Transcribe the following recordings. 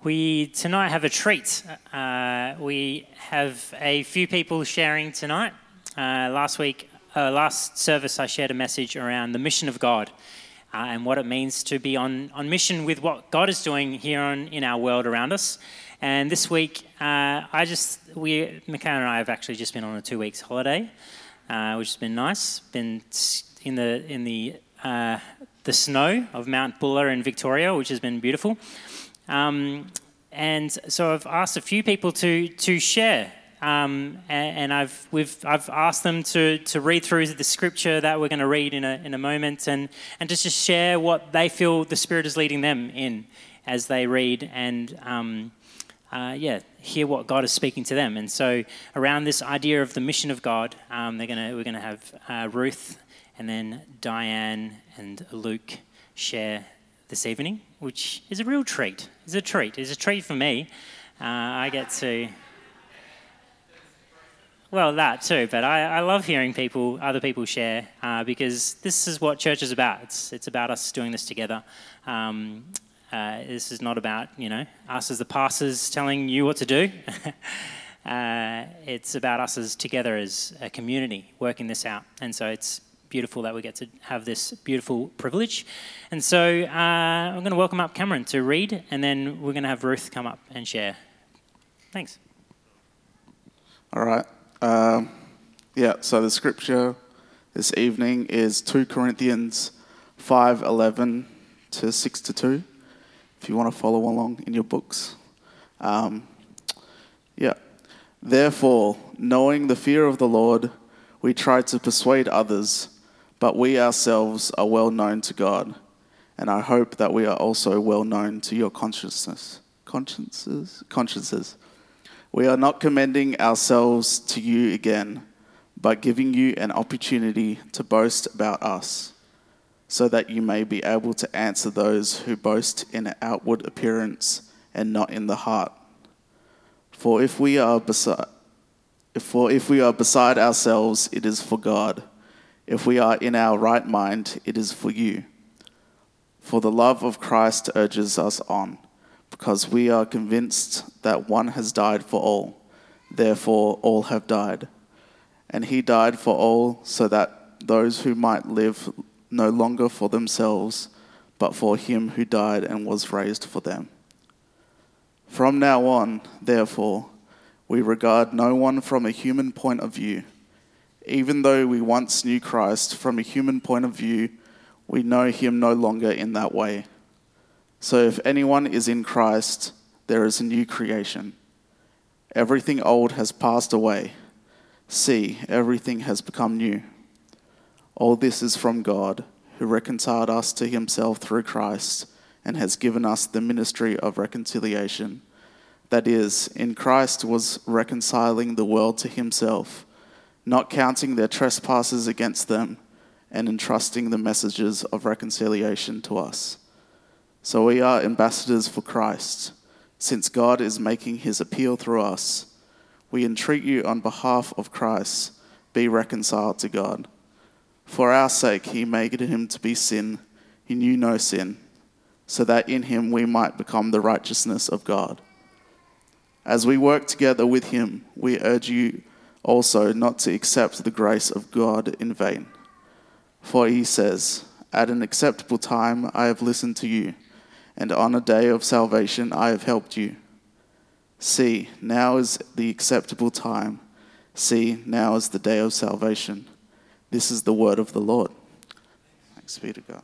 We tonight have a treat. We have a few people sharing tonight. Last service, I shared a message around the mission of God and what it means to be on mission with what God is doing here in our world around us. And this week, Michaela and I have actually just been on a 2 weeks holiday, which has been nice. Been in the snow of Mount Buller in Victoria, which has been beautiful. And so I've asked a few people to share, and I've asked them to read through the scripture that we're going to read in a moment, and just to share what they feel the Spirit is leading them in as they read, and hear what God is speaking to them. And so around this idea of the mission of God, we're going to have Ruth and then Diane and Luke share this evening, which is a real treat. It's a treat for me. I get to, well, that too, but I love hearing other people share, because this is what church is about. It's about us doing this together. This is not about, us as the pastors telling you what to do. It's about us as together as a community working this out. And so it's beautiful that we get to have this beautiful privilege. And so I'm going to welcome up Cameron to read, and then we're going to have Ruth come up and share. Thanks. All right. So the scripture this evening is 2 Corinthians 5:11 to 6-2, if you want to follow along in your books. Therefore, knowing the fear of the Lord, we try to persuade others, but we ourselves are well known to God, and I hope that we are also well known to your consciences. We are not commending ourselves to you again, but giving you an opportunity to boast about us, so that you may be able to answer those who boast in outward appearance and not in the heart. For if we are beside ourselves, it is for God. If we are in our right mind, it is for you. For the love of Christ urges us on, because we are convinced that one has died for all, therefore all have died. And he died for all, so that those who might live no longer for themselves, but for him who died and was raised for them. From now on, therefore, we regard no one from a human point of view. Even though we once knew Christ from a human point of view, we know him no longer in that way. So if anyone is in Christ, there is a new creation. Everything old has passed away. See, everything has become new. All this is from God, who reconciled us to himself through Christ and has given us the ministry of reconciliation. That is, in Christ was reconciling the world to himself, not counting their trespasses against them, and entrusting the messages of reconciliation to us. So we are ambassadors for Christ, since God is making his appeal through us. We entreat you on behalf of Christ, be reconciled to God. For our sake he made him to be sin, he knew no sin, so that in him we might become the righteousness of God. As we work together with him, we urge you also not to accept the grace of God in vain. For he says, at an acceptable time I have listened to you, and on a day of salvation I have helped you. See, now is the acceptable time. See, now is the day of salvation. This is the word of the Lord. Thanks be to God.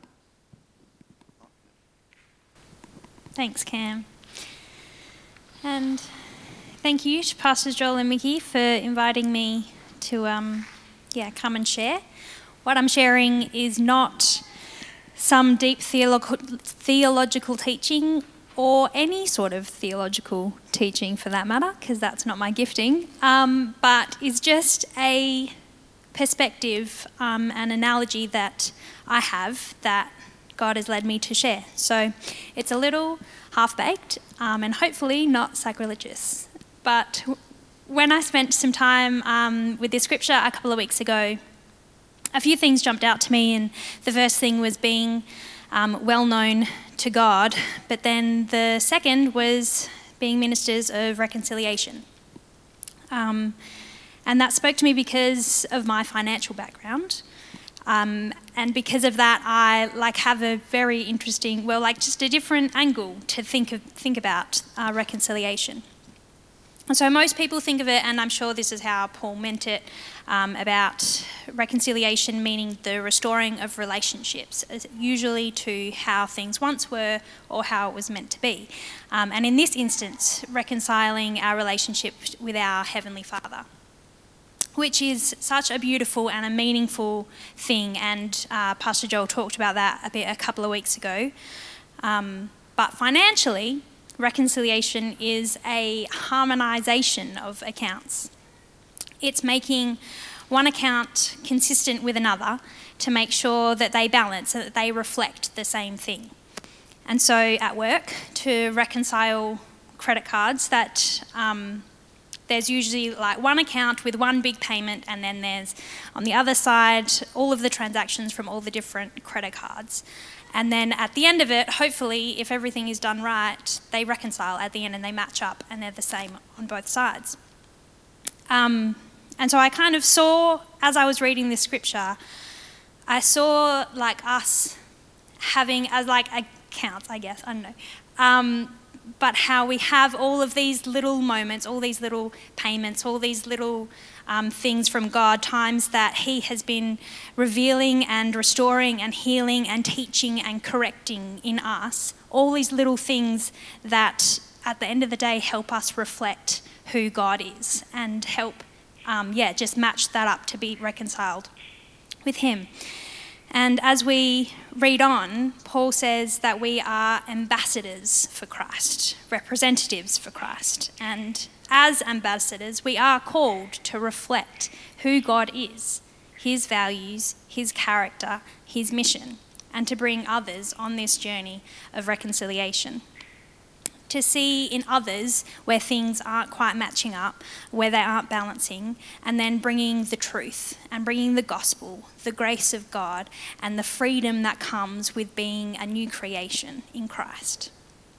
Thanks, Cam. And thank you to Pastors Joel and Mickey for inviting me to come and share. What I'm sharing is not some deep theological teaching or any sort of theological teaching for that matter, because that's not my gifting, but is just a perspective, an analogy that I have that God has led me to share. So it's a little half-baked and hopefully not sacrilegious. But when I spent some time with this scripture a couple of weeks ago, a few things jumped out to me, and the first thing was being well known to God, but then the second was being ministers of reconciliation. And that spoke to me because of my financial background. And because of that, I have a very interesting, just a different angle to think about reconciliation. And so most people think of it, and I'm sure this is how Paul meant it, about reconciliation meaning the restoring of relationships, usually to how things once were or how it was meant to be. And in this instance, reconciling our relationship with our Heavenly Father, which is such a beautiful and a meaningful thing. And Pastor Joel talked about that a couple of weeks ago. But financially, reconciliation is a harmonisation of accounts. It's making one account consistent with another to make sure that they balance, that they reflect the same thing. And so at work, to reconcile credit cards, that there's usually one account with one big payment, and then there's on the other side all of the transactions from all the different credit cards. And then at the end of it, hopefully, if everything is done right, they reconcile at the end and they match up and they're the same on both sides. And so I kind of saw, as I was reading this scripture, I saw us having as accounts, I guess, I don't know. But how we have all of these little moments, all these little payments, all these little things from God, times that He has been revealing and restoring and healing and teaching and correcting in us, all these little things that at the end of the day help us reflect who God is and help, just match that up to be reconciled with Him. And as we read on, Paul says that we are ambassadors for Christ, representatives for Christ. And as ambassadors, we are called to reflect who God is, His values, His character, His mission, and to bring others on this journey of reconciliation. To see in others where things aren't quite matching up, where they aren't balancing, and then bringing the truth and bringing the gospel, the grace of God, and the freedom that comes with being a new creation in Christ.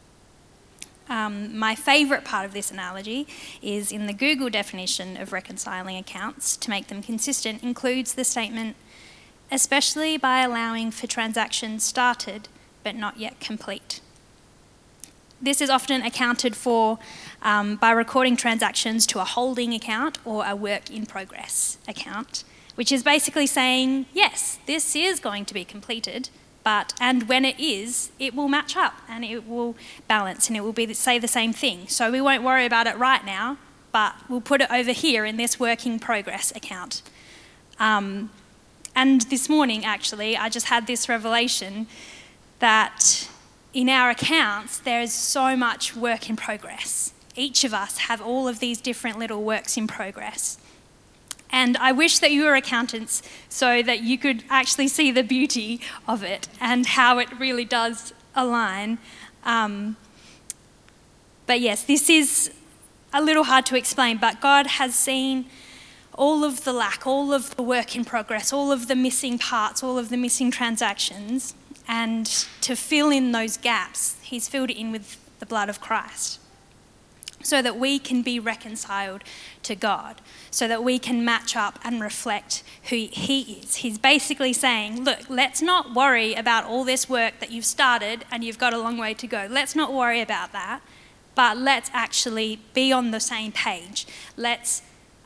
My favourite part of this analogy is in the Google definition of reconciling accounts, to make them consistent, includes the statement, especially by allowing for transactions started but not yet complete. This is often accounted for by recording transactions to a holding account or a work in progress account, which is basically saying, yes, this is going to be completed, and when it is, it will match up and it will balance and it will say the same thing. So we won't worry about it right now, but we'll put it over here in this work in progress account. And this morning, actually, I just had this revelation that in our accounts, there's so much work in progress. Each of us have all of these different little works in progress. And I wish that you were accountants so that you could actually see the beauty of it and how it really does align. But yes, this is a little hard to explain, but God has seen all of the lack, all of the work in progress, all of the missing parts, all of the missing transactions. And to fill in those gaps, He's filled it in with the blood of Christ so that we can be reconciled to God, so that we can match up and reflect who He is. He's basically saying, look, let's not worry about all this work that you've started and you've got a long way to go. Let's not worry about that, but let's actually be on the same page. Let's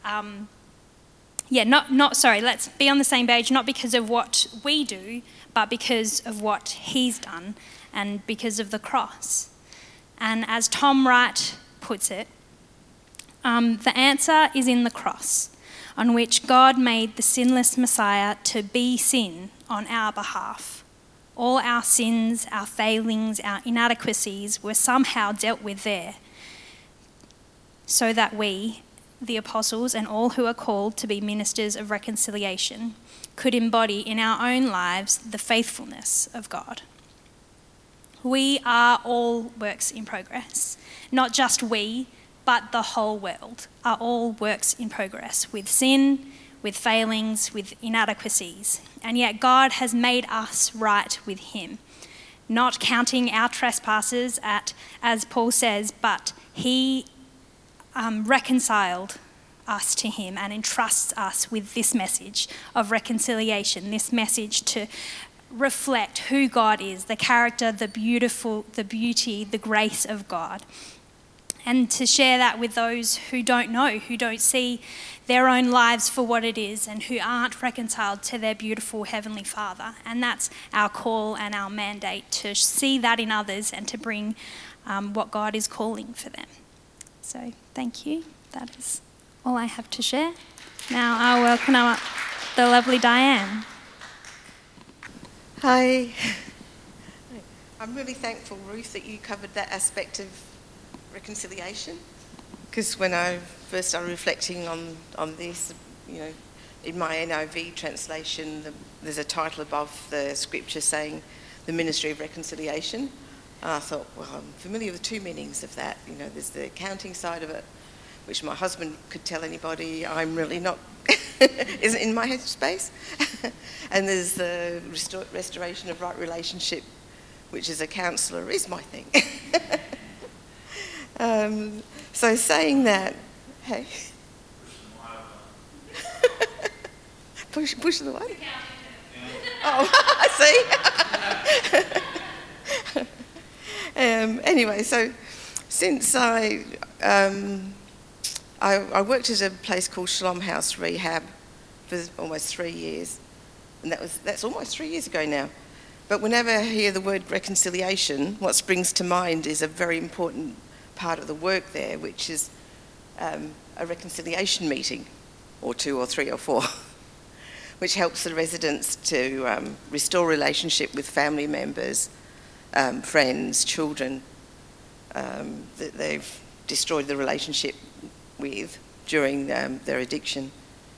be on the same page, not because of what we do, but because of what He's done and because of the cross. And as Tom Wright puts it, the answer is in the cross, on which God made the sinless Messiah to be sin on our behalf. All our sins, our failings, our inadequacies were somehow dealt with there, so that we, the apostles and all who are called to be ministers of reconciliation, could embody in our own lives the faithfulness of God. We are all works in progress. Not just we, but the whole world are all works in progress with sin, with failings, with inadequacies. And yet God has made us right with Him. not counting our trespasses as Paul says, but he reconciled us to him and entrusts us with this message of reconciliation, this message to reflect who God is, the character, the beauty, the grace of God. And to share that with those who don't know, who don't see their own lives for what it is and who aren't reconciled to their beautiful Heavenly Father. And that's our call and our mandate, to see that in others and to bring what God is calling for them. So thank you. That is all I have to share. Now I'll welcome up the lovely Diane. Hi. I'm really thankful, Ruth, that you covered that aspect of reconciliation, because when I first started reflecting on this, in my NIV translation, there's a title above the scripture saying the ministry of reconciliation, and I thought, well, I'm familiar with two meanings of that. There's the accounting side of it, which my husband could tell anybody I'm really not, isn't in my headspace. And there's the restoration of right relationship, which as a counsellor is my thing. So saying that, hey. Push the what? Oh, I see. Anyway, so since I worked at a place called Shalom House Rehab for almost 3 years, and that's almost 3 years ago now. But whenever I hear the word reconciliation, what springs to mind is a very important part of the work there, which is a reconciliation meeting, or 2 or 3 or 4, which helps the residents to restore relationship with family members, friends, children that they've destroyed the relationship with during their addiction.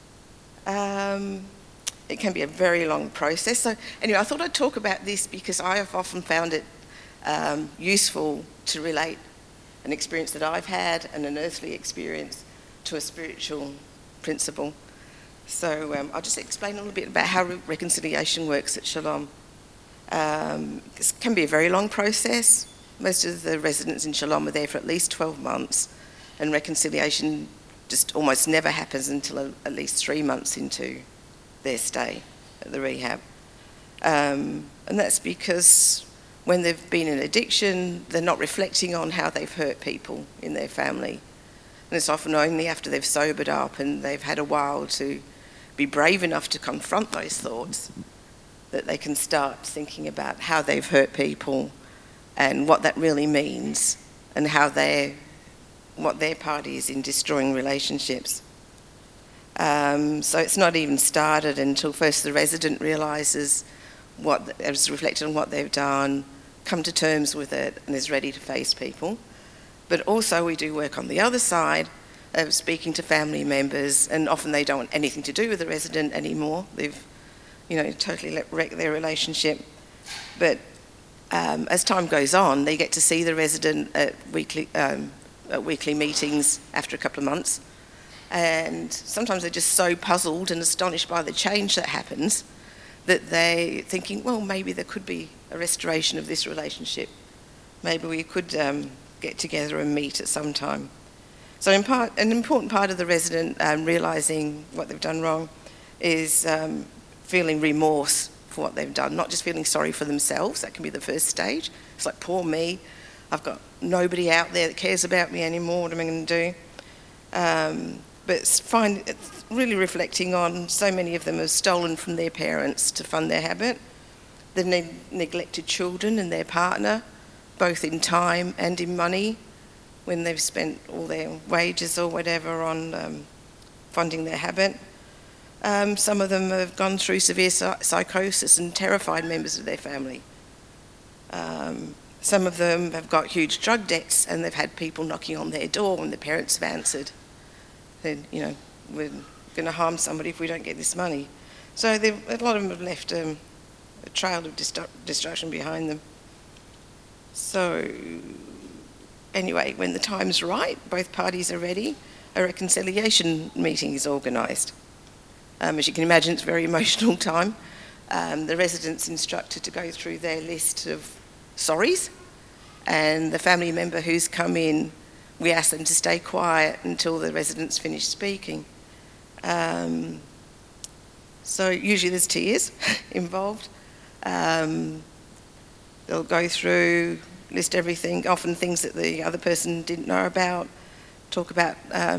It can be a very long process. So anyway, I thought I'd talk about this because I have often found it useful to relate an experience that I've had and an earthly experience to a spiritual principle. So I'll just explain a little bit about how reconciliation works at Shalom. It can be a very long process. Most of the residents in Shalom are there for at least 12 months, and reconciliation just almost never happens until at least 3 months into their stay at the rehab. And that's because when they've been in addiction, they're not reflecting on how they've hurt people in their family. And it's often only after they've sobered up and they've had a while to be brave enough to confront those thoughts that they can start thinking about how they've hurt people and what that really means and what their part is in destroying relationships. So it's not even started until first the resident realises what is reflected on what they've done, come to terms with it, and is ready to face people. But also we do work on the other side of speaking to family members, and often they don't want anything to do with the resident anymore. They've, totally wrecked their relationship. But as time goes on, they get to see the resident at weekly meetings after a couple of months. And sometimes they're just so puzzled and astonished by the change that happens that they're thinking, well, maybe there could be a restoration of this relationship. Maybe we could get together and meet at some time. So an important part of the resident realising what they've done wrong is feeling remorse for what they've done, not just feeling sorry for themselves. That can be the first stage. It's like, poor me, I've got nobody out there that cares about me anymore, what am I going to do? But really reflecting on so many of them have stolen from their parents to fund their habit. They've neglected children and their partner, both in time and in money, when they've spent all their wages or whatever on funding their habit. Some of them have gone through severe psychosis and terrified members of their family. Some of them have got huge drug debts and they've had people knocking on their door when their parents have answered. Then, we're going to harm somebody if we don't get this money. So a lot of them have left a trail of destruction behind them. So anyway, when the time's right, both parties are ready, a reconciliation meeting is organised. As you can imagine, it's a very emotional time. The residents instructed to go through their list of sorries. And the family member who's come in, we ask them to stay quiet until the residents finish speaking. So usually there's tears involved. They'll go through, list everything, often things that the other person didn't know about, talk about,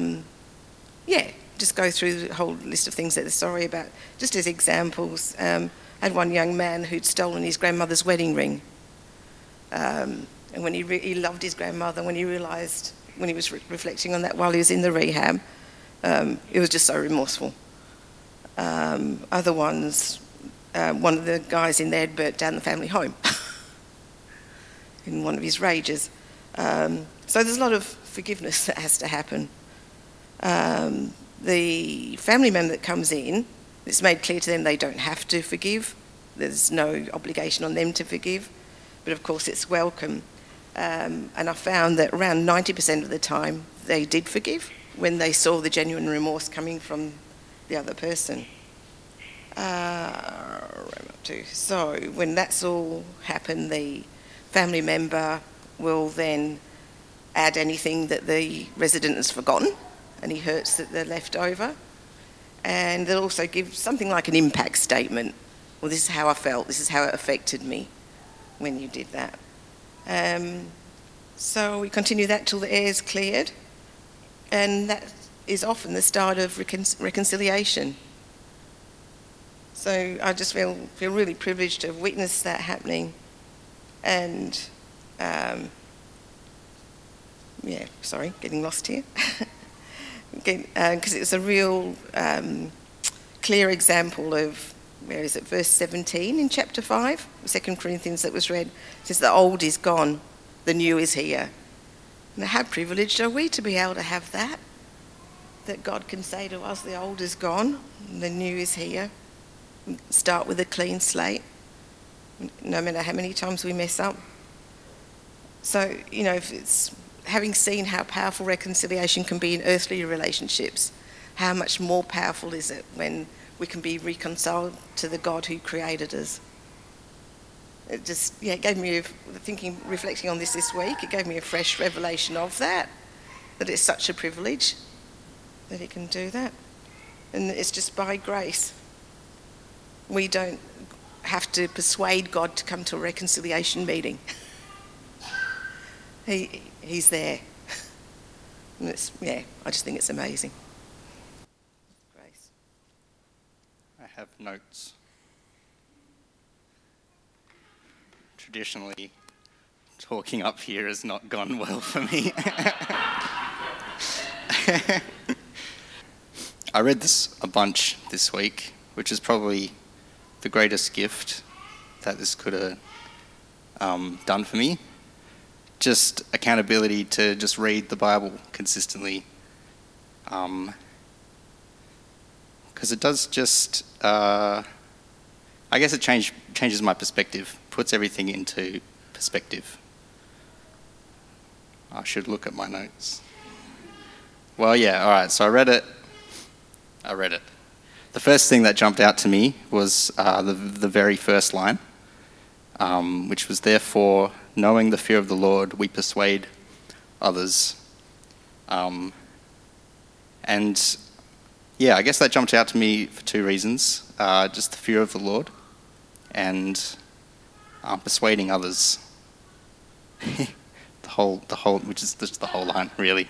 just go through the whole list of things that they're sorry about. Just as examples, I had one young man who'd stolen his grandmother's wedding ring. And when he loved his grandmother, when he realised, when he was reflecting on that while he was in the rehab, it was just so remorseful. Other ones, one of the guys in there had burnt down the family home in one of his rages. So there's a lot of forgiveness that has to happen. The family member that comes in, it's made clear to them they don't have to forgive. There's no obligation on them to forgive. But of course it's welcome. And I found that around 90% of the time they did forgive when they saw the genuine remorse coming from the other person. So when that's all happened, the family member will then add anything that the resident has forgotten, any hurts that they're left over. And they'll also give something like an impact statement. Well, this is how I felt, this is how it affected me when you did that. So we continue that till the air's cleared, and that is often the start of reconciliation. So I just feel really privileged to have witnessed that happening, and getting lost here, because it's a real clear example of, where is it, verse 17 in chapter 5, 2 Corinthians that was read. It says, the old is gone, the new is here. And how privileged are we to be able to have that? That God can say to us, the old is gone, the new is here. Start with a clean slate, no matter how many times we mess up. So, if it's having seen how powerful reconciliation can be in earthly relationships, how much more powerful is it when we can be reconciled to the God who created us? It just, it gave me, reflecting on this week, it gave me a fresh revelation of that it's such a privilege that He can do that. And it's just by grace. We don't have to persuade God to come to a reconciliation meeting. He's there. And I just think it's amazing. Grace. I have notes. Traditionally, talking up here has not gone well for me. I read this a bunch this week, which is probably the greatest gift that this could have done for me. Just accountability to just read the Bible consistently. Because it does just, I guess it changes my perspective, puts everything into perspective. I should look at my notes. Well, yeah, all right, so I read it. The first thing that jumped out to me was the very first line, which was, therefore, knowing the fear of the Lord, we persuade others. And yeah, I guess that jumped out to me for two reasons. Just the fear of the Lord and persuading others. the whole, which is just the whole line, really.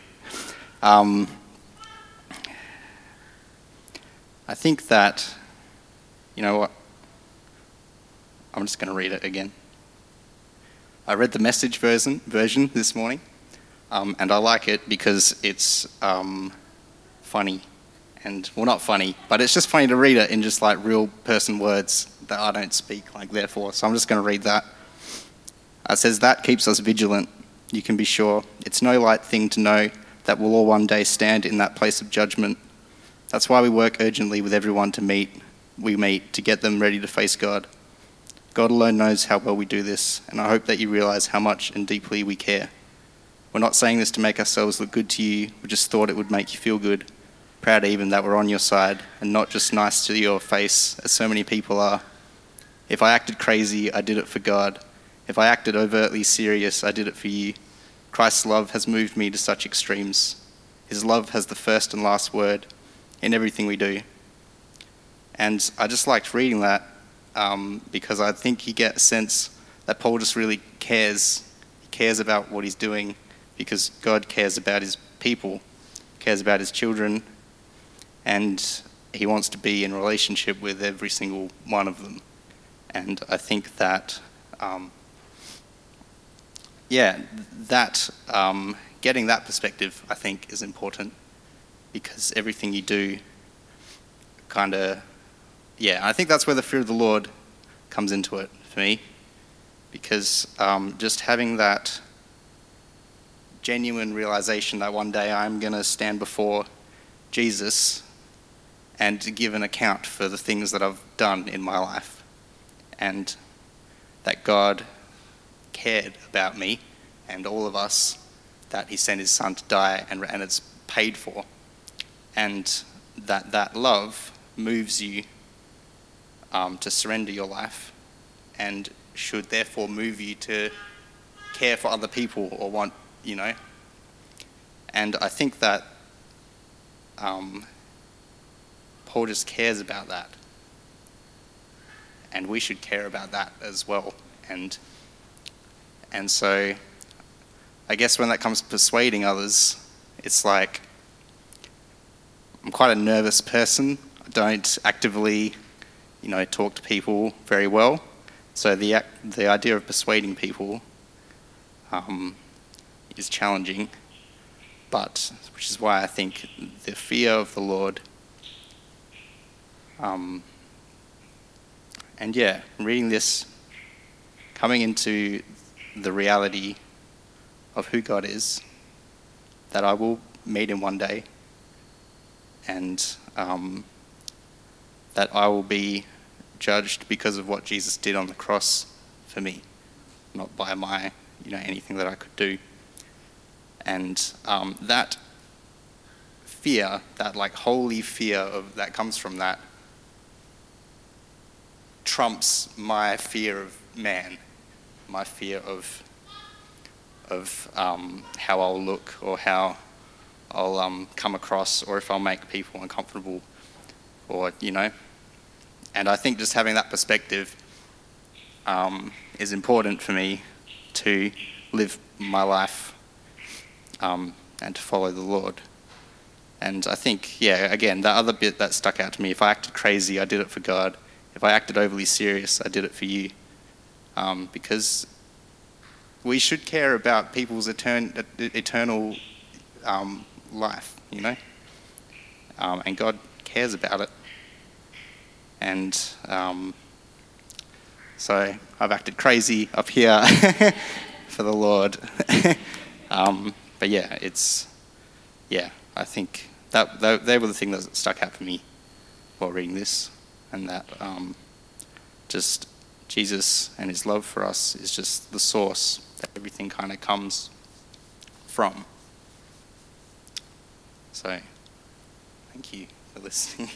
I think that, you know what, I'm just going to read it again. I read the Message version this morning, and I like it because it's funny. And, well, not funny, but it's just funny to read it in just like real person words that I don't speak, like therefore. So I'm just going to read that. It says, that keeps us vigilant. You can be sure. It's no light thing to know that we'll all one day stand in that place of judgment. That's why we work urgently with everyone we meet to get them ready to face God. God alone knows how well we do this, and I hope that you realise how much and deeply we care. We're not saying this to make ourselves look good to you, we just thought it would make you feel good, proud even that we're on your side, and not just nice to your face, as so many people are. If I acted crazy, I did it for God, If I acted overtly serious, I did it for you. Christ's love has moved me to such extremes. His love has the first and last word in everything we do. And I just liked reading that because I think you get a sense that Paul just really cares. He cares about what he's doing because God cares about his people, cares about his children, and he wants to be in relationship with every single one of them. And I think that, getting that perspective, I think, is important because everything you do I think that's where the fear of the Lord comes into it for me, because just having that genuine realization that one day I'm going to stand before Jesus and to give an account for the things that I've done in my life, and that God cared about me and all of us, that he sent his son to die and it's paid for, and that love moves you to surrender your life and should therefore move you to care for other people or want, And I think that Paul just cares about that. And we should care about that as well. And so I guess when that comes to persuading others, it's like I'm quite a nervous person. I don't actively, talk to people very well. So the idea of persuading people is challenging, which is why I think the fear of the Lord, reading this, coming into the reality of who God is, that I will meet him one day, and that I will be judged because of what Jesus did on the cross for me, not by my, anything that I could do. And that fear, that holy fear that comes from that, trumps my fear of man, my fear of how I'll look or how I'll come across, or if I'll make people uncomfortable, or And I think just having that perspective is important for me to live my life and to follow the Lord. And I think, again, that other bit that stuck out to me, if I acted crazy, I did it for God. If I acted overly serious, I did it for you. Because we should care about people's eternal life, and God cares about it. And so I've acted crazy up here for the Lord. I think that they were the things that stuck out for me while reading this, and that just Jesus and his love for us is just the source that everything kind of comes from. So, thank you for listening.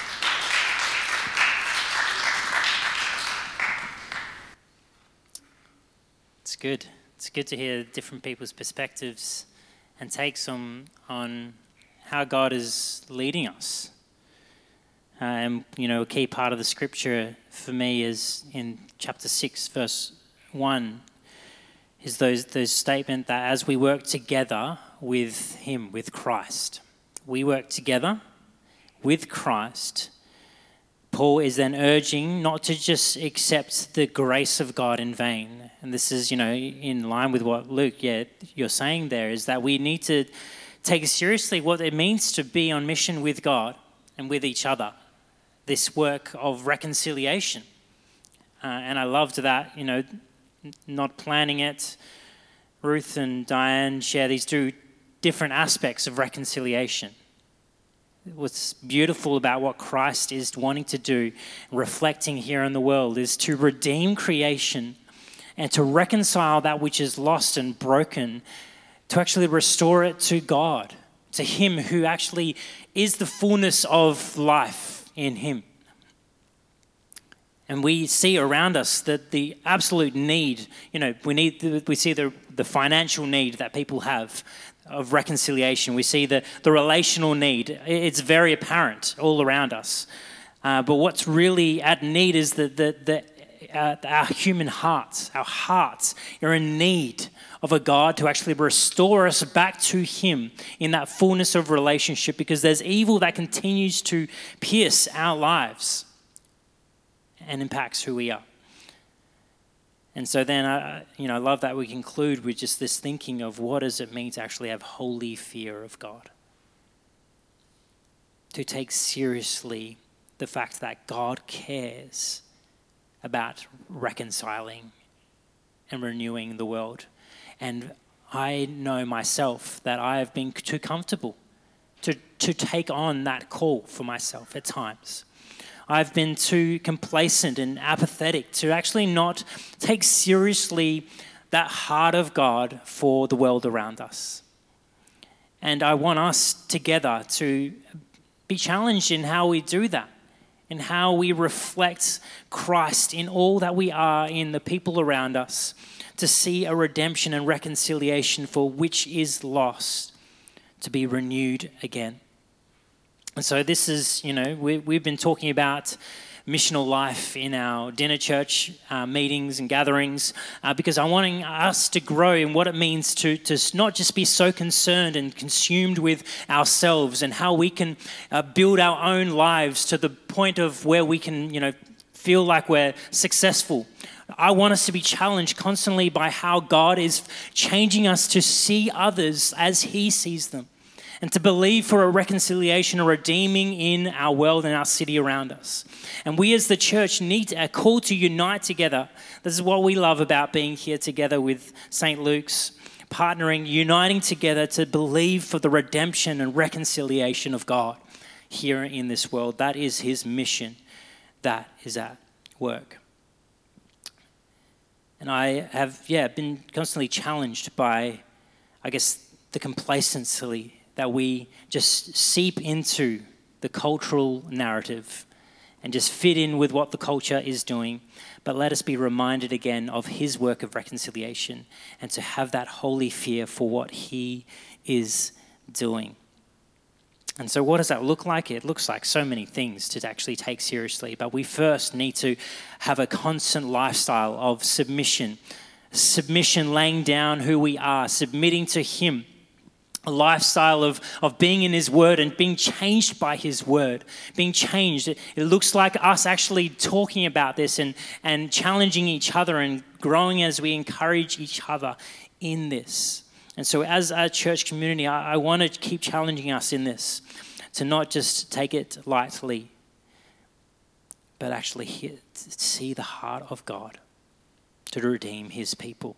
It's good. It's good to hear different people's perspectives and takes on how God is leading us. A key part of the scripture for me is in chapter 6, verse 1, is those statement that as we work together with him, with Christ, we work together with Christ. Paul is then urging not to just accept the grace of God in vain. And this is, in line with what Luke, you're saying there, is that we need to take seriously what it means to be on mission with God and with each other. This work of reconciliation. And I loved that, not planning it. Ruth and Diane share these two different aspects of reconciliation. What's beautiful about what Christ is wanting to do, reflecting here in the world, is to redeem creation and to reconcile that which is lost and broken, to actually restore it to God, to him who actually is the fullness of life in him. And we see around us that the absolute need, we see the financial need that people have of reconciliation. We see the relational need. It's very apparent all around us. But what's really at need is our human hearts. Our hearts are in need of a God to actually restore us back to him in that fullness of relationship, because there's evil that continues to pierce our lives and impacts who we are. And so then, I love that we conclude with just this thinking of what does it mean to actually have holy fear of God? To take seriously the fact that God cares about reconciling and renewing the world. And I know myself that I have been too comfortable to take on that call for myself at times. I've been too complacent and apathetic to actually not take seriously that heart of God for the world around us. And I want us together to be challenged in how we do that, in how we reflect Christ in all that we are in the people around us, to see a redemption and reconciliation for which is lost, to be renewed again. And so this is, we've been talking about missional life in our dinner church meetings and gatherings because I'm wanting us to grow in what it means to not just be so concerned and consumed with ourselves and how we can build our own lives to the point of where we can, feel like we're successful. I want us to be challenged constantly by how God is changing us to see others as he sees them, and to believe for a reconciliation, a redeeming in our world and our city around us. And we as the church are called to unite together. This is what we love about being here together with St. Luke's, partnering, uniting together to believe for the redemption and reconciliation of God here in this world. That is his mission. That is at work. And I have, been constantly challenged by, the complacency that we just seep into the cultural narrative and just fit in with what the culture is doing. But let us be reminded again of his work of reconciliation and to have that holy fear for what he is doing. And so what does that look like? It looks like so many things to actually take seriously. But we first need to have a constant lifestyle of submission, laying down who we are, submitting to him. A lifestyle of being in his word and being changed by his word, being changed. It looks like us actually talking about this and challenging each other and growing as we encourage each other in this. And so as a church community, I want to keep challenging us in this, to not just take it lightly, but actually see the heart of God to redeem his people.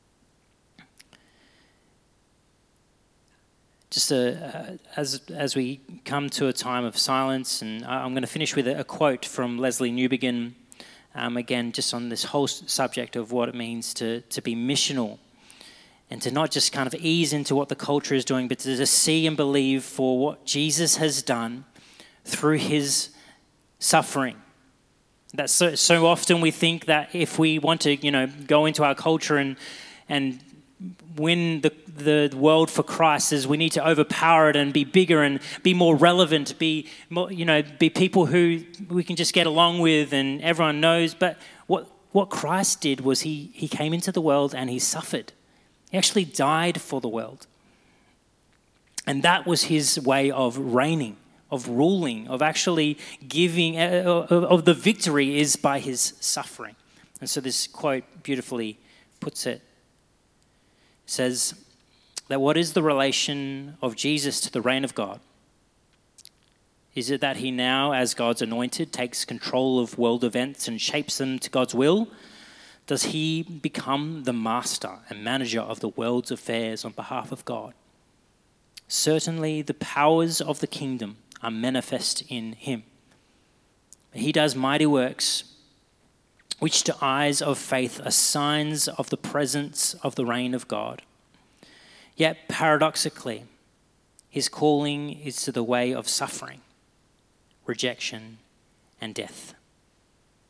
Just as we come to a time of silence, and I'm going to finish with a quote from Leslie Newbigin, again, just on this whole subject of what it means to be missional and to not just kind of ease into what the culture is doing, but to just see and believe for what Jesus has done through his suffering. That so often we think that if we want to, go into our culture and win the world for Christ, is we need to overpower it and be bigger and be more relevant, be more, be people who we can just get along with and everyone knows. But what Christ did was he came into the world and he suffered. He actually died for the world. And that was his way of reigning, of ruling, of actually giving, of the victory is by his suffering. And so this quote beautifully puts it. Says that what is the relation of Jesus to the reign of God? Is it that he now, as God's anointed, takes control of world events and shapes them to God's will? Does he become the master and manager of the world's affairs on behalf of God? Certainly the powers of the kingdom are manifest in him. He does mighty works, which to eyes of faith are signs of the presence of the reign of God. Yet paradoxically, his calling is to the way of suffering, rejection, and death.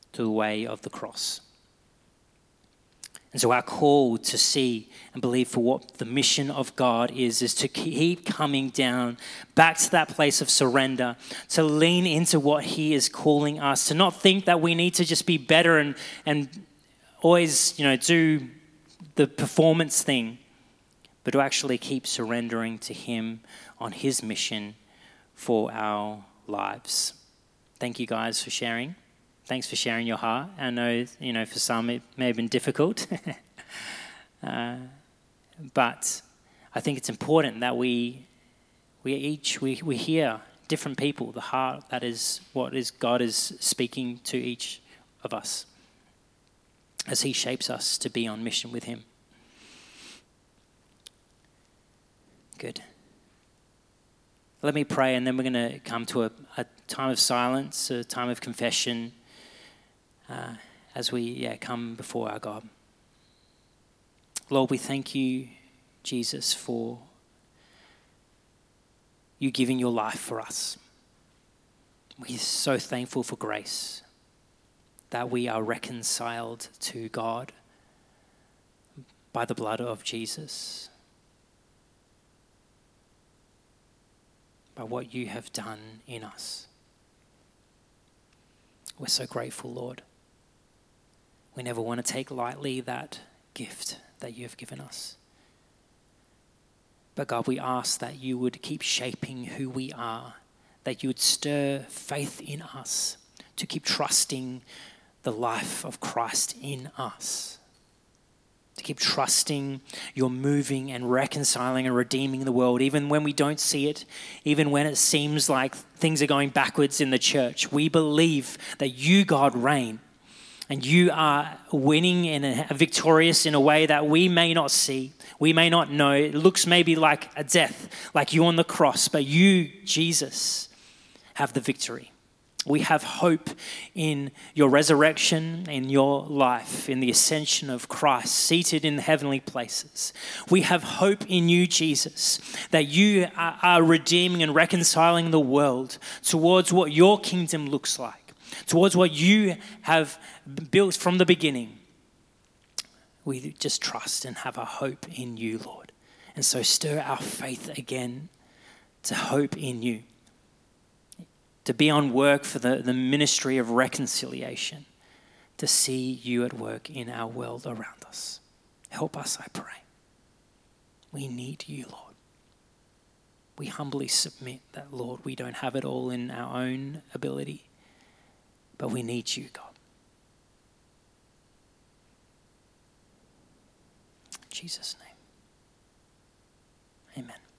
to the way of the cross. And so our call to see and believe for what the mission of God is to keep coming down back to that place of surrender, to lean into what he is calling us, to not think that we need to just be better and always, do the performance thing, but to actually keep surrendering to him on his mission for our lives. Thank you guys for sharing. Thanks for sharing your heart. I know, for some it may have been difficult. But I think it's important that we hear different people, the heart that is what is God is speaking to each of us as he shapes us to be on mission with him. Good. Let me pray, and then we're going to come to a time of silence, a time of confession, as we come before our God. Lord, we thank you, Jesus, for you giving your life for us. We're so thankful for grace, that we are reconciled to God by the blood of Jesus, by what you have done in us. We're so grateful, Lord. We never want to take lightly that gift that you have given us. But God, we ask that you would keep shaping who we are, that you would stir faith in us to keep trusting the life of Christ in us, to keep trusting you're moving and reconciling and redeeming the world, even when we don't see it, even when it seems like things are going backwards in the church. We believe that you, God, reign. And you are winning and victorious in a way that we may not see, we may not know. It looks maybe like a death, like you on the cross, but you, Jesus, have the victory. We have hope in your resurrection, in your life, in the ascension of Christ, seated in the heavenly places. We have hope in you, Jesus, that you are redeeming and reconciling the world towards what your kingdom looks like, towards what you have built from the beginning. We just trust and have a hope in you, Lord. And so stir our faith again to hope in you, to be on work for the ministry of reconciliation, to see you at work in our world around us. Help us, I pray. We need you, Lord. We humbly submit that, Lord, we don't have it all in our own ability, but we need you, God. In Jesus' name, amen.